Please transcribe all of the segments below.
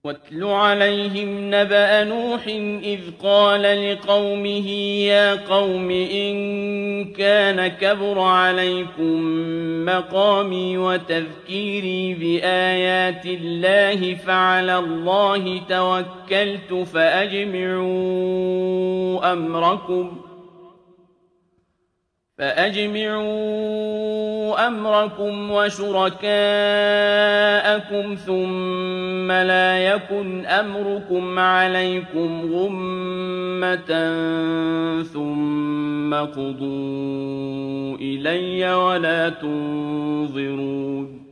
واتل عليهم نبأ نوح إذ قال لقومه يا قوم إن كان كبر عليكم مقامي وتذكيري بآيات الله فعلى الله توكلت فأجمعوا أمركم وشركاءكم ثم لا يكن أمركم عليكم غمة ثم قضوا إلي ولا تنظرون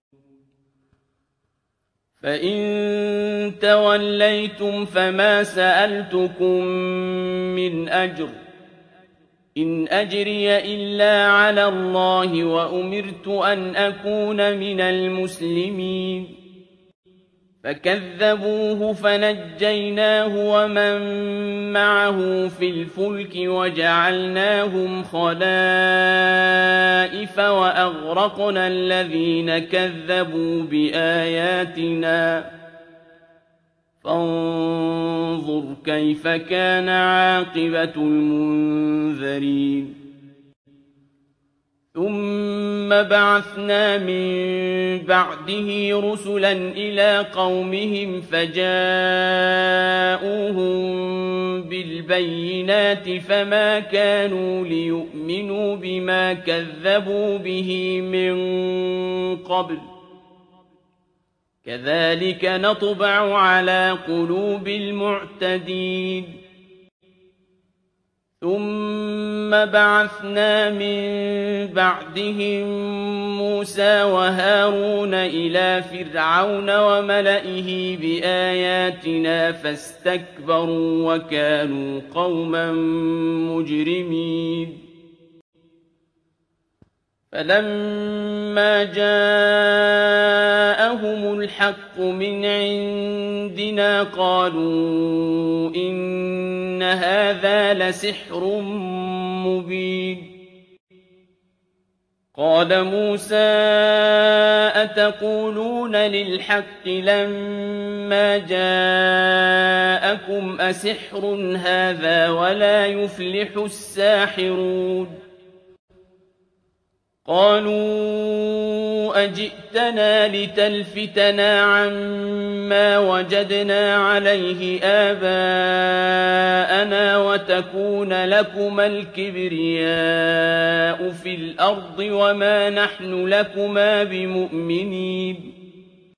فإن توليتم فما سألتكم من أجر إن أجري إلا على الله وأمرت أن أكون من المسلمين فكذبوه فنجيناه ومن معه في الفلك وجعلناهم خلائف وأغرقنا الذين كذبوا بآياتنا فانظر كيف كان عاقبة المنذرين ثم بعثنا من بعده رسلا إلى قومهم فجاءوهم بالبينات فما كانوا ليؤمنوا بما كذبوا به من قبل كذلك نطبع على قلوب المعتدين ثم بعثنا من بعدهم موسى وهارون إلى فرعون وملئه بآياتنا فاستكبروا وكانوا قوما مجرمين فلما جاءهم الحق من عندنا قالوا إن هذا لسحر مبين قال موسى أتقولون للحق لما جاءكم أسحر هذا ولا يفلح الساحرون قالوا أجئتنا لتلفتنا عما وجدنا عليه آباءنا وتكون لكما الكبرياء في الأرض وما نحن لكما بمؤمنين